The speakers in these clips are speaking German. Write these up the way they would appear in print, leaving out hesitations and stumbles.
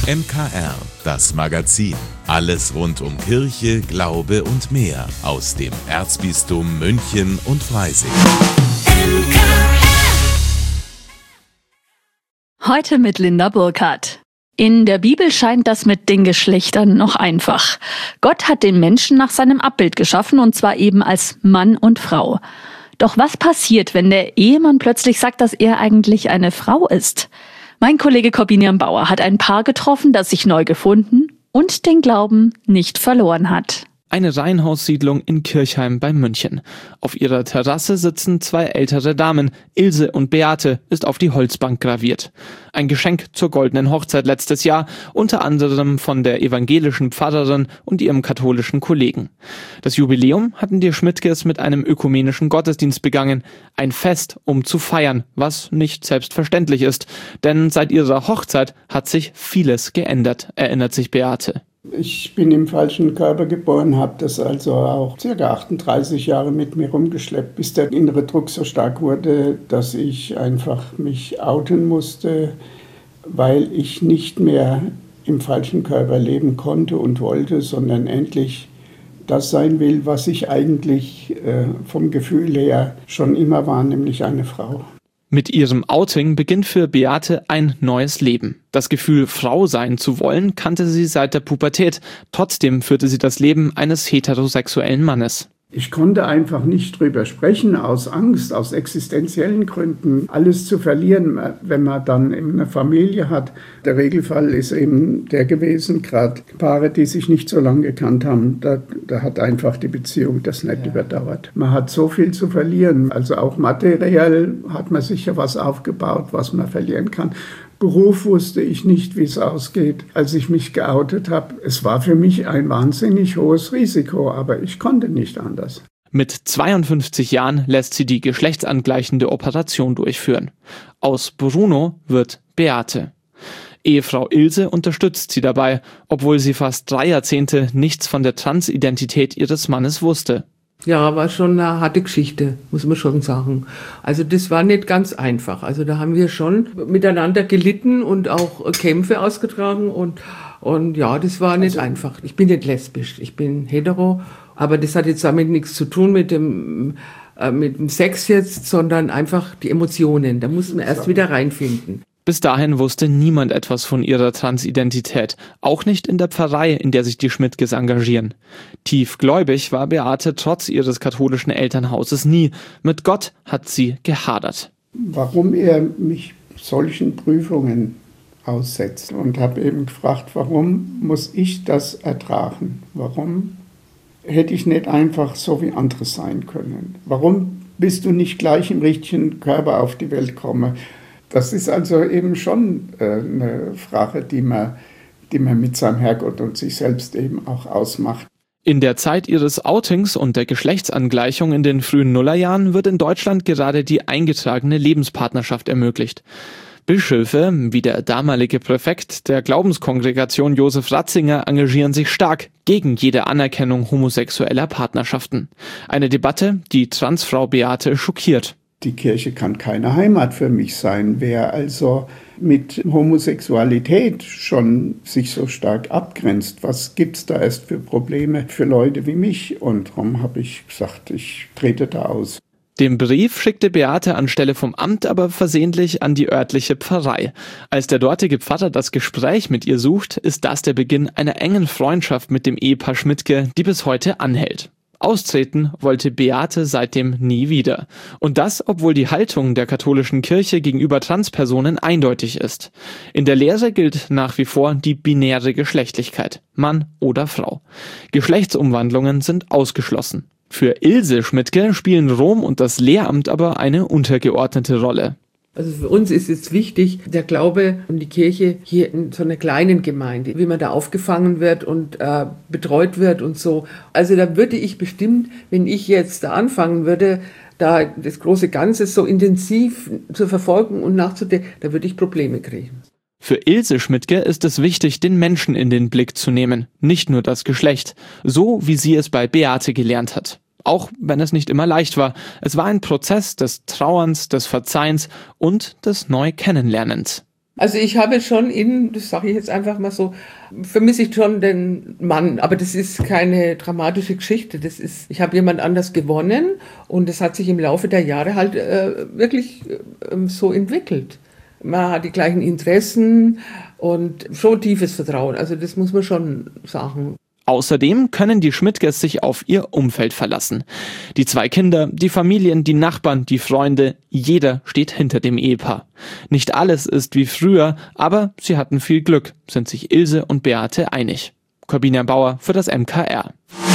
MKR, das Magazin. Alles rund um Kirche, Glaube und mehr aus dem Erzbistum München und Freising. Heute mit Linda Burkhardt. In der Bibel scheint das mit den Geschlechtern noch einfach. Gott hat den Menschen nach seinem Abbild geschaffen, und zwar eben als Mann und Frau. Doch was passiert, wenn der Ehemann plötzlich sagt, dass er eigentlich eine Frau ist? Mein Kollege Corbinian Bauer hat ein Paar getroffen, das sich neu gefunden und den Glauben nicht verloren hat. Eine Reihenhaussiedlung in Kirchheim bei München. Auf ihrer Terrasse sitzen zwei ältere Damen. Ilse und Beate ist auf die Holzbank graviert. Ein Geschenk zur goldenen Hochzeit letztes Jahr, unter anderem von der evangelischen Pfarrerin und ihrem katholischen Kollegen. Das Jubiläum hatten die Schmidtkes mit einem ökumenischen Gottesdienst begangen. Ein Fest, um zu feiern, was nicht selbstverständlich ist. Denn seit ihrer Hochzeit hat sich vieles geändert, erinnert sich Beate. Ich bin im falschen Körper geboren, habe das also auch ca. 38 Jahre mit mir rumgeschleppt, bis der innere Druck so stark wurde, dass ich einfach mich outen musste, weil ich nicht mehr im falschen Körper leben konnte und wollte, sondern endlich das sein will, was ich eigentlich vom Gefühl her schon immer war, nämlich eine Frau. Mit ihrem Outing beginnt für Beate ein neues Leben. Das Gefühl, Frau sein zu wollen, kannte sie seit der Pubertät. Trotzdem führte sie das Leben eines heterosexuellen Mannes. Ich konnte einfach nicht drüber sprechen, aus Angst, aus existenziellen Gründen, alles zu verlieren, wenn man dann eine Familie hat. Der Regelfall ist eben der gewesen, gerade Paare, die sich nicht so lange gekannt haben, da hat einfach die Beziehung das nicht überdauert. Man hat so viel zu verlieren, also auch materiell hat man sicher was aufgebaut, was man verlieren kann. Beruf wusste ich nicht, wie es ausgeht, als ich mich geoutet habe. Es war für mich ein wahnsinnig hohes Risiko, aber ich konnte nicht anders. Mit 52 Jahren lässt sie die geschlechtsangleichende Operation durchführen. Aus Bruno wird Beate. Ehefrau Ilse unterstützt sie dabei, obwohl sie fast 3 Jahrzehnte nichts von der Transidentität ihres Mannes wusste. Ja, war schon eine harte Geschichte, muss man schon sagen. Also das war nicht ganz einfach. Also da haben wir schon miteinander gelitten und auch Kämpfe ausgetragen und ja, das war nicht einfach. Ich bin nicht lesbisch, ich bin hetero, aber das hat jetzt damit nichts zu tun mit dem Sex jetzt, sondern einfach die Emotionen. Da muss man erst wieder reinfinden. Bis dahin wusste niemand etwas von ihrer Transidentität, auch nicht in der Pfarrei, in der sich die Schmidtkes engagieren. Tiefgläubig war Beate trotz ihres katholischen Elternhauses nie. Mit Gott hat sie gehadert. Warum er mich solchen Prüfungen aussetzt und habe eben gefragt, warum muss ich das ertragen? Warum hätte ich nicht einfach so wie andere sein können? Warum bist du nicht gleich im richtigen Körper auf die Welt gekommen? Das ist also eben schon eine Frage, die man mit seinem Herrgott und sich selbst eben auch ausmacht. In der Zeit ihres Outings und der Geschlechtsangleichung in den frühen Nullerjahren wird in Deutschland gerade die eingetragene Lebenspartnerschaft ermöglicht. Bischöfe, wie der damalige Präfekt der Glaubenskongregation Josef Ratzinger, engagieren sich stark gegen jede Anerkennung homosexueller Partnerschaften. Eine Debatte, die Transfrau Beate schockiert. Die Kirche kann keine Heimat für mich sein. Wer also mit Homosexualität schon sich so stark abgrenzt, was gibt's da erst für Probleme für Leute wie mich? Und darum habe ich gesagt, ich trete da aus. Den Brief schickte Beate anstelle vom Amt aber versehentlich an die örtliche Pfarrei. Als der dortige Pfarrer das Gespräch mit ihr sucht, ist das der Beginn einer engen Freundschaft mit dem Ehepaar Schmidtke, die bis heute anhält. Austreten wollte Beate seitdem nie wieder. Und das, obwohl die Haltung der katholischen Kirche gegenüber Transpersonen eindeutig ist. In der Lehre gilt nach wie vor die binäre Geschlechtlichkeit, Mann oder Frau. Geschlechtsumwandlungen sind ausgeschlossen. Für Ilse Schmidtke spielen Rom und das Lehramt aber eine untergeordnete Rolle. Also für uns ist jetzt wichtig, der Glaube und die Kirche hier in so einer kleinen Gemeinde, wie man da aufgefangen wird und betreut wird und so. Also da würde ich bestimmt, wenn ich jetzt da anfangen würde, da das große Ganze so intensiv zu verfolgen und nachzudenken, da würde ich Probleme kriegen. Für Ilse Schmidtke ist es wichtig, den Menschen in den Blick zu nehmen, nicht nur das Geschlecht, so wie sie es bei Beate gelernt hat. Auch wenn es nicht immer leicht war. Es war ein Prozess des Trauerns, des Verzeihens und des Neukennenlernens. Also ich habe schon das sage ich jetzt einfach mal so, vermisse ich schon den Mann, aber das ist keine dramatische Geschichte. Ich habe jemand anders gewonnen und das hat sich im Laufe der Jahre halt wirklich so entwickelt. Man hat die gleichen Interessen und schon tiefes Vertrauen, also das muss man schon sagen. Außerdem können die Schmidtkes sich auf ihr Umfeld verlassen. Die 2 Kinder, die Familien, die Nachbarn, die Freunde, jeder steht hinter dem Ehepaar. Nicht alles ist wie früher, aber sie hatten viel Glück, sind sich Ilse und Beate einig. Corbina Bauer für das MKR.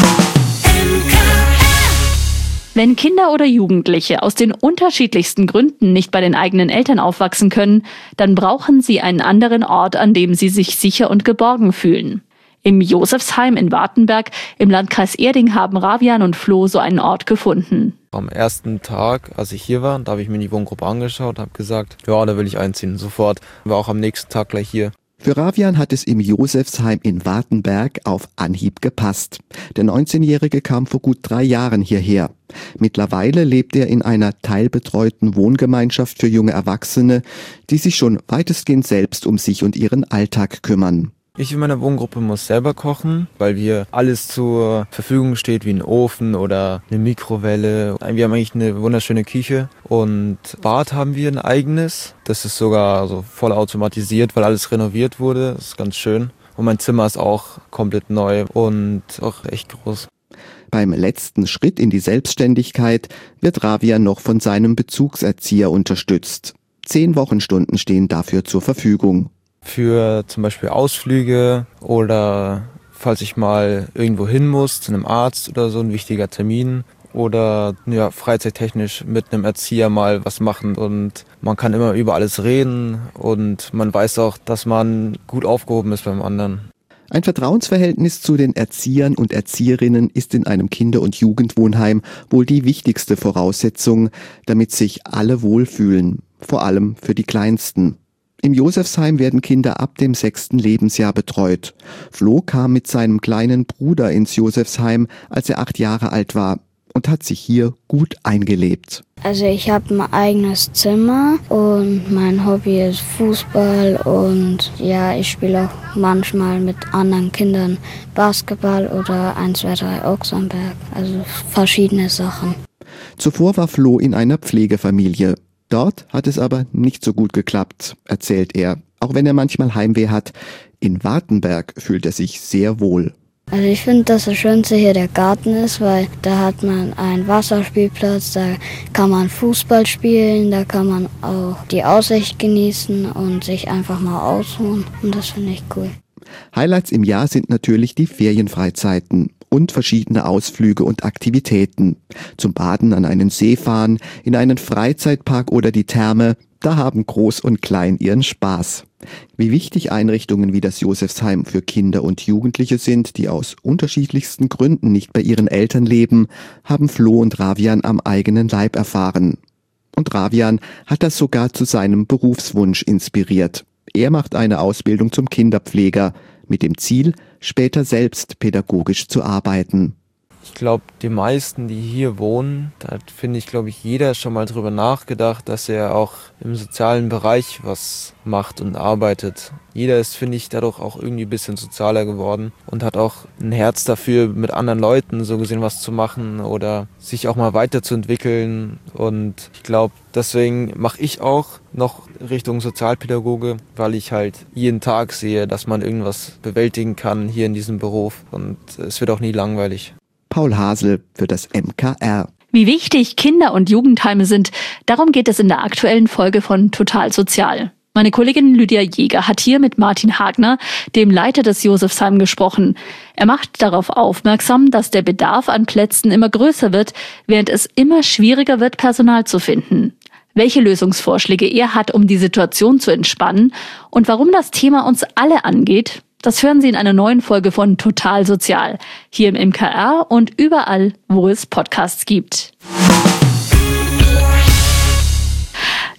Wenn Kinder oder Jugendliche aus den unterschiedlichsten Gründen nicht bei den eigenen Eltern aufwachsen können, dann brauchen sie einen anderen Ort, an dem sie sich sicher und geborgen fühlen. Im Josefsheim in Wartenberg im Landkreis Erding haben Ravian und Flo so einen Ort gefunden. Am ersten Tag, als ich hier war, da habe ich mir die Wohngruppe angeschaut und habe gesagt, ja, da will ich einziehen, sofort. War auch am nächsten Tag gleich hier. Für Ravian hat es im Josefsheim in Wartenberg auf Anhieb gepasst. Der 19-Jährige kam vor gut 3 Jahren hierher. Mittlerweile lebt er in einer teilbetreuten Wohngemeinschaft für junge Erwachsene, die sich schon weitestgehend selbst um sich und ihren Alltag kümmern. Ich in meiner Wohngruppe muss selber kochen, weil hier alles zur Verfügung steht, wie ein Ofen oder eine Mikrowelle. Wir haben eigentlich eine wunderschöne Küche und Bad haben wir ein eigenes. Das ist sogar so voll automatisiert, weil alles renoviert wurde. Das ist ganz schön. Und mein Zimmer ist auch komplett neu und auch echt groß. Beim letzten Schritt in die Selbstständigkeit wird Ravian noch von seinem Bezugserzieher unterstützt. 10 Wochenstunden stehen dafür zur Verfügung. Für zum Beispiel Ausflüge oder falls ich mal irgendwo hin muss, zu einem Arzt oder so, ein wichtiger Termin. Oder ja, freizeittechnisch mit einem Erzieher mal was machen. Und man kann immer über alles reden und man weiß auch, dass man gut aufgehoben ist beim anderen. Ein Vertrauensverhältnis zu den Erziehern und Erzieherinnen ist in einem Kinder- und Jugendwohnheim wohl die wichtigste Voraussetzung, damit sich alle wohlfühlen, vor allem für die Kleinsten. Im Josefsheim werden Kinder ab dem 6. Lebensjahr betreut. Flo kam mit seinem kleinen Bruder ins Josefsheim, als er 8 Jahre alt war und hat sich hier gut eingelebt. Also ich habe ein eigenes Zimmer und mein Hobby ist Fußball und ja, ich spiele auch manchmal mit anderen Kindern Basketball oder 1, 2, 3 Ochsenberg, also verschiedene Sachen. Zuvor war Flo in einer Pflegefamilie. Dort hat es aber nicht so gut geklappt, erzählt er, auch wenn er manchmal Heimweh hat. In Wartenberg fühlt er sich sehr wohl. Also ich finde, dass das Schönste hier der Garten ist, weil da hat man einen Wasserspielplatz, da kann man Fußball spielen, da kann man auch die Aussicht genießen und sich einfach mal ausruhen und das finde ich cool. Highlights im Jahr sind natürlich die Ferienfreizeiten und verschiedene Ausflüge und Aktivitäten. Zum Baden an einen See fahren, in einen Freizeitpark oder die Therme, da haben Groß und Klein ihren Spaß. Wie wichtig Einrichtungen wie das Josefsheim für Kinder und Jugendliche sind, die aus unterschiedlichsten Gründen nicht bei ihren Eltern leben, haben Flo und Ravian am eigenen Leib erfahren. Und Ravian hat das sogar zu seinem Berufswunsch inspiriert. Er macht eine Ausbildung zum Kinderpfleger mit dem Ziel, später selbst pädagogisch zu arbeiten. Ich glaube, die meisten, die hier wohnen, da hat, finde ich, glaube ich, jeder schon mal drüber nachgedacht, dass er auch im sozialen Bereich was macht und arbeitet. Jeder ist, finde ich, dadurch auch irgendwie ein bisschen sozialer geworden und hat auch ein Herz dafür, mit anderen Leuten so gesehen was zu machen oder sich auch mal weiterzuentwickeln. Und ich glaube, deswegen mache ich auch noch Richtung Sozialpädagoge, weil ich halt jeden Tag sehe, dass man irgendwas bewältigen kann hier in diesem Beruf und es wird auch nie langweilig. Paul Hasel für das MKR. Wie wichtig Kinder- und Jugendheime sind, darum geht es in der aktuellen Folge von Total Sozial. Meine Kollegin Lydia Jäger hat hier mit Martin Hagner, dem Leiter des Josefsheim, gesprochen. Er macht darauf aufmerksam, dass der Bedarf an Plätzen immer größer wird, während es immer schwieriger wird, Personal zu finden. Welche Lösungsvorschläge er hat, um die Situation zu entspannen und warum das Thema uns alle angeht, das hören Sie in einer neuen Folge von Total Sozial, hier im MKR und überall, wo es Podcasts gibt.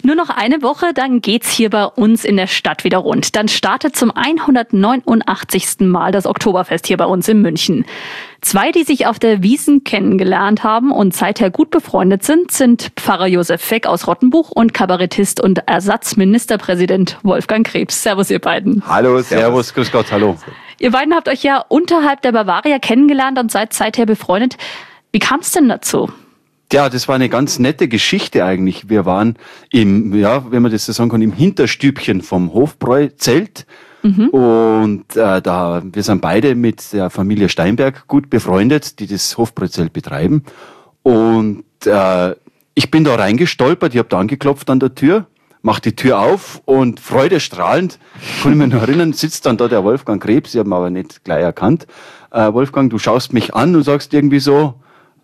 Nur noch eine Woche, dann geht's hier bei uns in der Stadt wieder rund. Dann startet zum 189. Mal das Oktoberfest hier bei uns in München. 2, die sich auf der Wiesn kennengelernt haben und seither gut befreundet sind Pfarrer Josef Feck aus Rottenbuch und Kabarettist und Ersatzministerpräsident Wolfgang Krebs. Servus, ihr beiden. Hallo, servus, grüß Gott, hallo. Ihr beiden habt euch ja unterhalb der Bavaria kennengelernt und seid seither befreundet. Wie kam es denn dazu? Ja, das war eine ganz nette Geschichte eigentlich. Wir waren wenn man das so sagen kann, im Hinterstübchen vom Hofbräu-Zelt. Und wir sind beide mit der Familie Steinberg gut befreundet, die das Hofbräu-Zelt betreiben. Und ich bin da reingestolpert, ich habe da angeklopft an der Tür, mach die Tür auf und freudestrahlend, kann ich mich noch erinnern, sitzt dann da der Wolfgang Krebs, ich habe ihn aber nicht gleich erkannt. Wolfgang, du schaust mich an und sagst irgendwie so,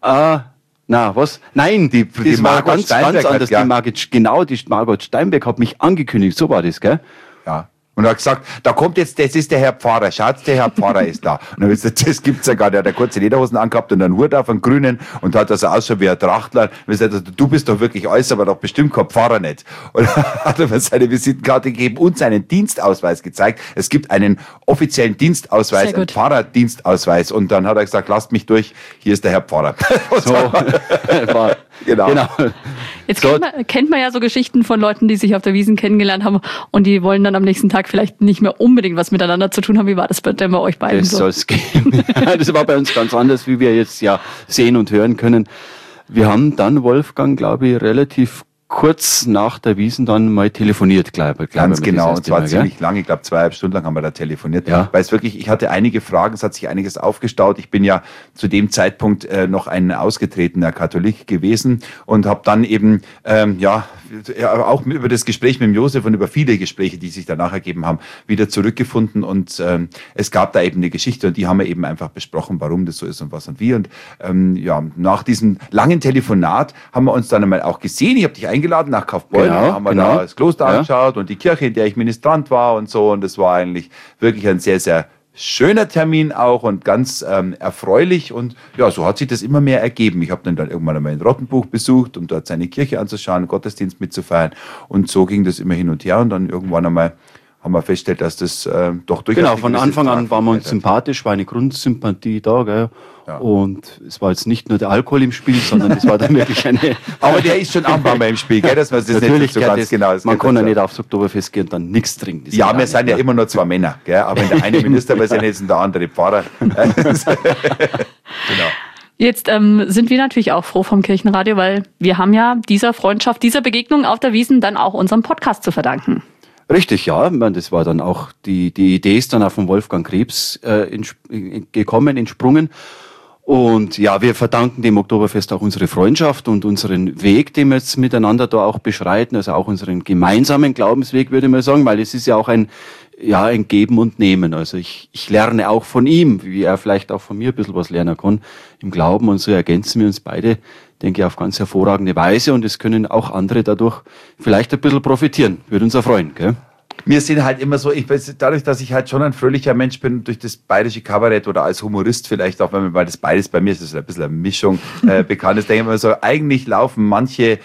was? Nein, die war ganz anders. Die Margot Steinberg hat mich angekündigt. So war das, gell? Ja. Und er hat gesagt, da kommt jetzt, das ist der Herr Pfarrer. Schaut, der Herr Pfarrer ist da. Und dann habe ich gesagt, das gibt's ja gar nicht. Er hat eine kurze Lederhosen angehabt und einen Hut auf, einen grünen, und hat das ausschaut wie ein Trachtler. Und ich gesagt, du bist doch wirklich alles, aber doch bestimmt kein Pfarrer nicht. Und dann hat er mir seine Visitenkarte gegeben und seinen Dienstausweis gezeigt. Es gibt einen offiziellen Dienstausweis, einen Pfarrerdienstausweis. Und dann hat er gesagt, lasst mich durch, hier ist der Herr Pfarrer. So war, genau. Jetzt kennt man ja so Geschichten von Leuten, die sich auf der Wiesn kennengelernt haben und die wollen dann am nächsten Tag vielleicht nicht mehr unbedingt was miteinander zu tun haben. Wie war das denn bei euch beiden so? Das soll es geben. Das war bei uns ganz anders, wie wir jetzt ja sehen und hören können. Wir haben dann, Wolfgang, glaube ich, relativ kurz nach der Wiesn dann mal telefoniert, Ganz genau, und zwar ziemlich lange, ich glaube 2,5 Stunden lang haben wir da telefoniert, weil es wirklich, ich hatte einige Fragen, es hat sich einiges aufgestaut. Ich bin ja zu dem Zeitpunkt noch ein ausgetretener Katholik gewesen und habe dann eben, auch über das Gespräch mit dem Josef und über viele Gespräche, die sich danach ergeben haben, wieder zurückgefunden, und es gab da eben eine Geschichte und die haben wir eben einfach besprochen, warum das so ist und was und wie, und nach diesem langen Telefonat haben wir uns dann einmal auch gesehen. Ich habe dich eingeladen nach Kaufbeuren, haben wir da das Kloster angeschaut und die Kirche, in der ich Ministrant war und so, und das war eigentlich wirklich ein sehr, sehr schöner Termin auch und ganz erfreulich, und ja, so hat sich das immer mehr ergeben. Ich habe dann irgendwann einmal in Rottenbuch besucht, um dort seine Kirche anzuschauen, Gottesdienst mitzufeiern, und so ging das immer hin und her, und dann irgendwann einmal haben wir festgestellt, dass das doch durchaus... Genau, von Anfang an waren wir uns sympathisch, war eine Grundsympathie da, gell? Ja. Und es war jetzt nicht nur der Alkohol im Spiel, sondern es war dann wirklich eine... Aber der ist schon auch mal im Spiel, gell? Dass man das natürlich nicht so ganz genau... Man kann ja nicht aufs Oktoberfest gehen und dann nichts trinken. Ja, wir sind ja immer nur 2 Männer, gell? Aber wenn der eine Ministerpräsident ist und der andere Pfarrer... Genau. Jetzt sind wir natürlich auch froh vom Kirchenradio, weil wir haben ja dieser Freundschaft, dieser Begegnung auf der Wiesn dann auch unserem Podcast zu verdanken. Richtig, ja. Das war dann auch, die Idee ist dann auch von Wolfgang Krebs entsprungen. Und ja, wir verdanken dem Oktoberfest auch unsere Freundschaft und unseren Weg, den wir jetzt miteinander da auch beschreiten, also auch unseren gemeinsamen Glaubensweg, würde ich mal sagen, weil es ist ja auch ein Geben und Nehmen. Also ich lerne auch von ihm, wie er vielleicht auch von mir ein bisschen was lernen kann im Glauben, und so ergänzen wir uns beide, denke ich, auf ganz hervorragende Weise, und es können auch andere dadurch vielleicht ein bisschen profitieren. Würde uns erfreuen, gell? Wir sind halt immer so, dadurch, dass ich halt schon ein fröhlicher Mensch bin, durch das bayerische Kabarett oder als Humorist vielleicht auch, weil das beides bei mir ist, das ist ein bisschen eine Mischung bekannt ist, denke ich immer so, eigentlich laufen manche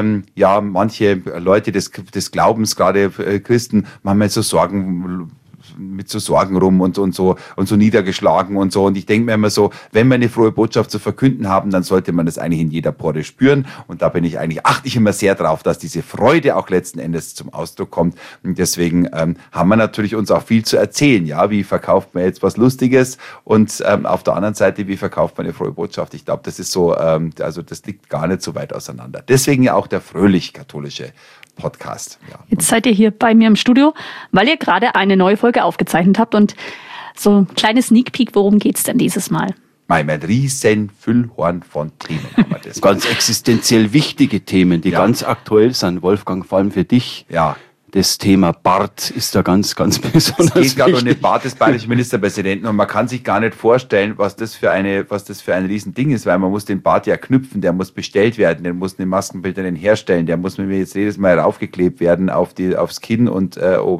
Leute des Glaubens, gerade Christen, manchmal so mit so Sorgen rum und so niedergeschlagen und so. Und ich denke mir immer so, wenn wir eine frohe Botschaft zu verkünden haben, dann sollte man das eigentlich in jeder Pore spüren. Und da achte ich immer sehr drauf, dass diese Freude auch letzten Endes zum Ausdruck kommt. Und deswegen haben wir natürlich uns auch viel zu erzählen. Ja, wie verkauft man jetzt was Lustiges? Und auf der anderen Seite, wie verkauft man eine frohe Botschaft? Ich glaube, das ist so, also das liegt gar nicht so weit auseinander. Deswegen ja auch der fröhlich-katholische Podcast. Ja. Jetzt seid ihr hier bei mir im Studio, weil ihr gerade eine neue Folge aufgezeichnet habt, und so ein kleines Sneak Peek, worum geht's denn dieses Mal? Ein riesen Füllhorn von Themen haben wir das. Ganz existenziell wichtige Themen, die ganz aktuell sind, Wolfgang, vor allem für dich. Ja. das Thema Bart ist da ganz, ganz besonders. Es geht gerade um den Bart des bayerischen Ministerpräsidenten und man kann sich gar nicht vorstellen, was das für ein Riesending ist, weil man muss den Bart ja knüpfen, der muss bestellt werden, der muss eine Maskenbilder herstellen, der muss mit mir jetzt jedes Mal raufgeklebt werden aufs Kinn und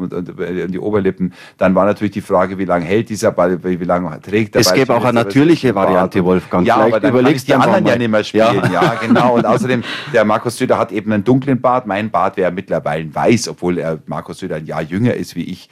die Oberlippen. Dann war natürlich die Frage, wie lange hält dieser Bart, wie lange trägt der Bart. Es gäbe auch eine natürliche Variante, Wolfgang. Ja, aber dann überlegst die anderen ja nicht mehr spielen. Ja, genau. Und außerdem, der Markus Söder hat eben einen dunklen Bart. Mein Bart wäre mittlerweile weiß, obwohl Markus Söder ein Jahr jünger ist wie ich.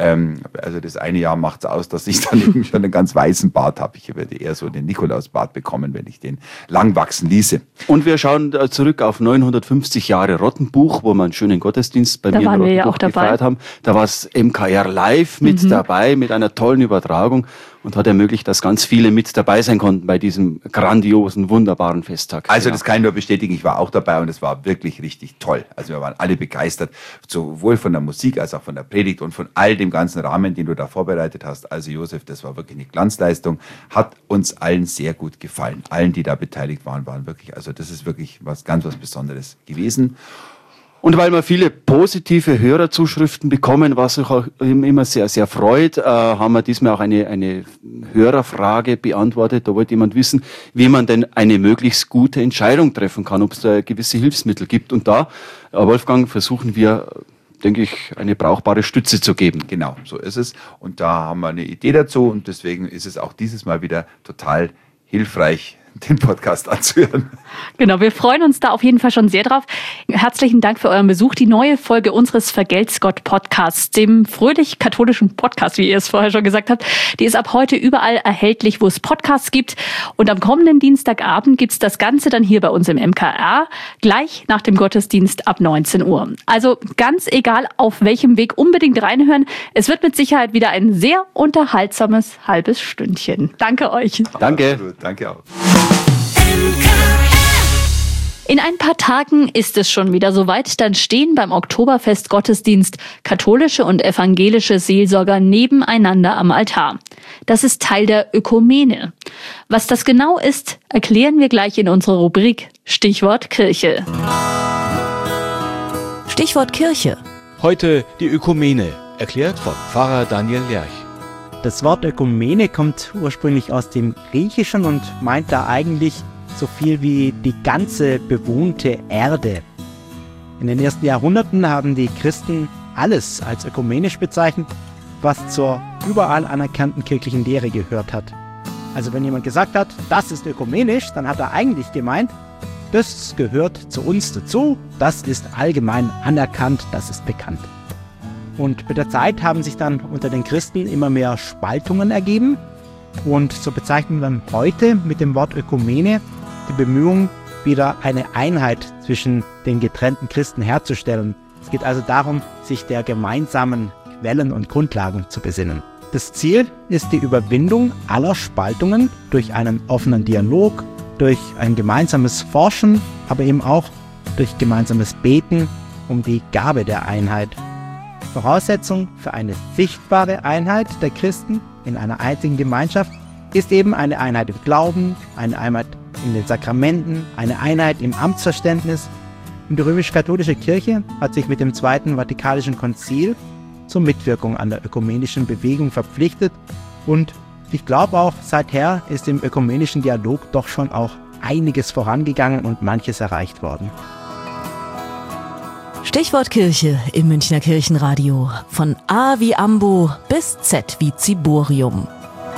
Also das eine Jahr macht es aus, dass ich dann eben schon einen ganz weißen Bart habe. Ich würde eher so den Nikolausbart bekommen, wenn ich den lang wachsen ließe. Und wir schauen zurück auf 950 Jahre Rottenbuch, wo wir einen schönen Gottesdienst bei mir in Rottenbuch gefeiert haben. Da war es MKR live mit dabei, mit einer tollen Übertragung. Und hat ermöglicht, dass ganz viele mit dabei sein konnten bei diesem grandiosen, wunderbaren Festtag. Also das kann ich nur bestätigen, ich war auch dabei und es war wirklich richtig toll. Also wir waren alle begeistert, sowohl von der Musik als auch von der Predigt und von all dem ganzen Rahmen, den du da vorbereitet hast. Also Josef, das war wirklich eine Glanzleistung, hat uns allen sehr gut gefallen. Allen, die da beteiligt waren wirklich, also das ist wirklich was Besonderes gewesen. Und weil wir viele positive Hörerzuschriften bekommen, was sich auch immer sehr, sehr freut, haben wir diesmal auch eine Hörerfrage beantwortet. Da wollte jemand wissen, wie man denn eine möglichst gute Entscheidung treffen kann, ob es da gewisse Hilfsmittel gibt. Und da, Wolfgang, versuchen wir, denke ich, eine brauchbare Stütze zu geben. Genau, so ist es. Und da haben wir eine Idee dazu und deswegen ist es auch dieses Mal wieder total hilfreich, den Podcast anzuhören. Genau, wir freuen uns da auf jeden Fall schon sehr drauf. Herzlichen Dank für euren Besuch. Die neue Folge unseres Vergelt's Gott Podcasts, dem fröhlich-katholischen Podcast, wie ihr es vorher schon gesagt habt, die ist ab heute überall erhältlich, wo es Podcasts gibt. Und am kommenden Dienstagabend gibt's das Ganze dann hier bei uns im MKR, gleich nach dem Gottesdienst ab 19 Uhr. Also ganz egal, auf welchem Weg, unbedingt reinhören. Es wird mit Sicherheit wieder ein sehr unterhaltsames halbes Stündchen. Danke euch. Danke. Absolut, danke auch. In ein paar Tagen ist es schon wieder soweit, dann stehen beim Oktoberfest Gottesdienst katholische und evangelische Seelsorger nebeneinander am Altar. Das ist Teil der Ökumene. Was das genau ist, erklären wir gleich in unserer Rubrik Stichwort Kirche. Stichwort Kirche. Heute die Ökumene, erklärt von Pfarrer Daniel Lerch. Das Wort Ökumene kommt ursprünglich aus dem Griechischen und meint da eigentlich so viel wie die ganze bewohnte Erde. In den ersten Jahrhunderten haben die Christen alles als ökumenisch bezeichnet, was zur überall anerkannten kirchlichen Lehre gehört hat. Also wenn jemand gesagt hat, das ist ökumenisch, dann hat er eigentlich gemeint, das gehört zu uns dazu, das ist allgemein anerkannt, das ist bekannt. Und mit der Zeit haben sich dann unter den Christen immer mehr Spaltungen ergeben und so bezeichnen wir heute mit dem Wort Ökumene die Bemühung, wieder eine Einheit zwischen den getrennten Christen herzustellen. Es geht also darum, sich der gemeinsamen Quellen und Grundlagen zu besinnen. Das Ziel ist die Überwindung aller Spaltungen durch einen offenen Dialog, durch ein gemeinsames Forschen, aber eben auch durch gemeinsames Beten um die Gabe der Einheit. Voraussetzung für eine sichtbare Einheit der Christen in einer einzigen Gemeinschaft ist eben eine Einheit im Glauben, eine Einheit in den Sakramenten, eine Einheit im Amtsverständnis. Und die römisch-katholische Kirche hat sich mit dem Zweiten Vatikanischen Konzil zur Mitwirkung an der ökumenischen Bewegung verpflichtet und ich glaube auch, seither ist im ökumenischen Dialog doch schon auch einiges vorangegangen und manches erreicht worden. Stichwort Kirche im Münchner Kirchenradio. Von A wie Ambo bis Z wie Ziborium.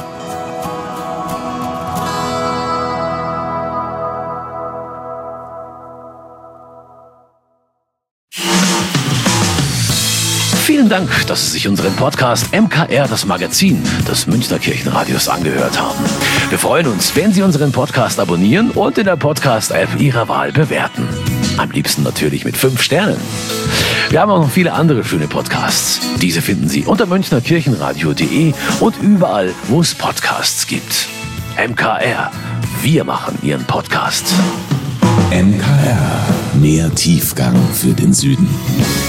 Vielen Dank, dass Sie sich unseren Podcast MKR, das Magazin des Münchner Kirchenradios, angehört haben. Wir freuen uns, wenn Sie unseren Podcast abonnieren und in der Podcast-App Ihrer Wahl bewerten. Am liebsten natürlich mit 5 Sternen. Wir haben auch noch viele andere schöne Podcasts. Diese finden Sie unter münchnerkirchenradio.de und überall, wo es Podcasts gibt. MKR, wir machen Ihren Podcast. MKR, mehr Tiefgang für den Süden.